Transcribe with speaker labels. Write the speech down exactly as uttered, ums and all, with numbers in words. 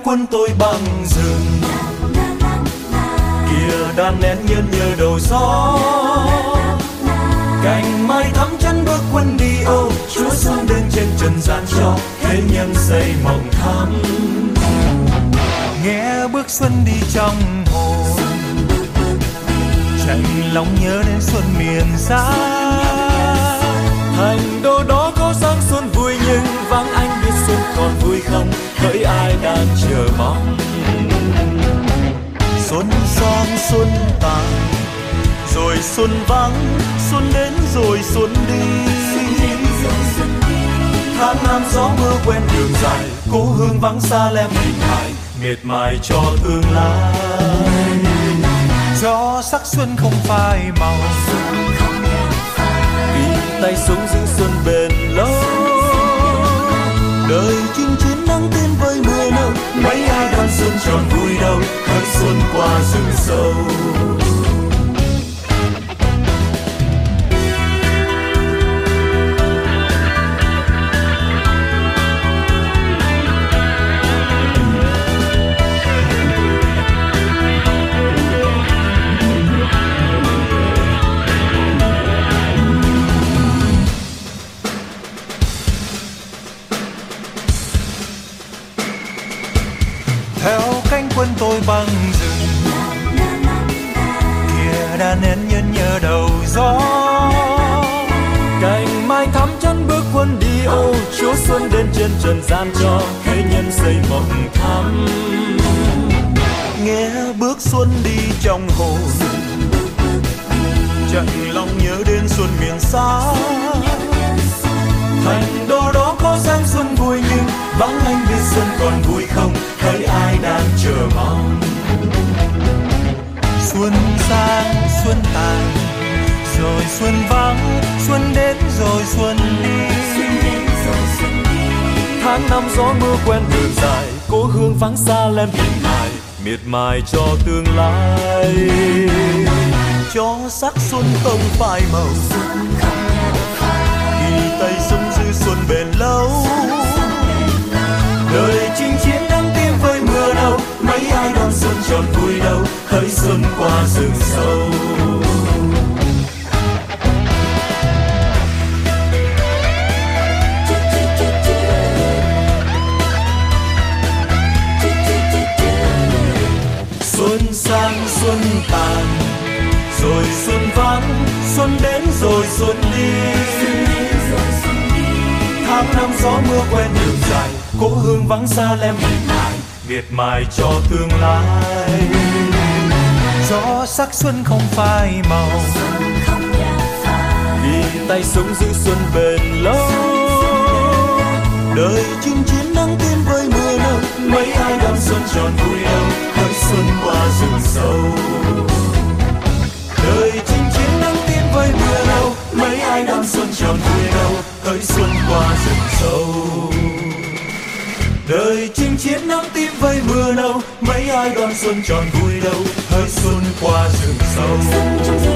Speaker 1: quân tôi bằng rừng. Kìa đàn nén nhân nhờ đầu gió, cành mai thắm chân bước quân đi. Ô Chúa xuân đến trên trần gian cho thế nhân xây mộng thắm.
Speaker 2: Nghe bước xuân đi trong hồn, chạy lòng nhớ đến xuân miền xa.
Speaker 1: Thành đô đó có sáng xuân vui nhưng vắng anh biết xuân còn vui không, hỡi ai đang chờ mong.
Speaker 2: Xuân sang xuân tàn rồi xuân vắng, xuân đến rồi xuân đi.
Speaker 1: Tháng năm gió mưa quen đường dài, cố hương vắng xa lem hình hài, miệt mài cho tương lai.
Speaker 2: Cho sắc xuân không phai màu,
Speaker 1: vì tay sống giữ xuân bền lâu.
Speaker 2: đời chinh chiến nắng tiên với mưa nâu,
Speaker 1: mấy ai đón xuân tròn vui đâu, hỡi xuân qua rừng sâu.
Speaker 2: theo cánh quân tôi băng rừng. Kìa đàn nén nhân nhờ đầu gió,
Speaker 1: Cành mai thắm chân bước quân đi. Ô Chúa xuân đến trên trần gian cho thế nhân xây mộng thắm.
Speaker 2: nghe bước xuân đi trong hồn, chạy lòng nhớ đến xuân miền xa.
Speaker 1: Thành đô đó có sáng xuân vui nhưng vắng anh biết xuân còn vui không, hỡi ai đang chờ mong.
Speaker 2: Xuân sang xuân tàn rồi xuân vắng, xuân đến rồi xuân đi.
Speaker 1: Tháng năm gió mưa quen đường dài, cố hương vắng xa lem hình hài, miệt mài cho tương lai.
Speaker 2: Cho sắc xuân không phai màu, khi tay sống giữ xuân bền lâu.
Speaker 1: đời chinh chiến nắng tim với mưa đâu, mấy ai đón xuân tròn vui đâu, hỡi xuân qua rừng sâu. Xuân sang xuân tàn rồi xuân vắng, xuân đến rồi xuân đi. Tháng năm gió mưa quen đường dài, cố hương vắng xa lem hình hài, miệt mài cho tương lai.
Speaker 2: Cho sắc xuân không phai màu,
Speaker 1: vì tay sống giữ xuân bền lâu.
Speaker 2: đời chinh chiến nắng tiên với mưa nâu,
Speaker 1: mấy ai đón xuân tròn vui đâu, hỡi xuân qua rừng sâu. đời chinh chiến nắng tiên với mưa đâu, mấy ai đón xuân tròn vui đâu, hỡi xuân qua rừng sâu. đời chinh chiến nắng tím với mưa đâu, mấy ai đón xuân tròn vui đâu, hỡi xuân qua rừng sâu.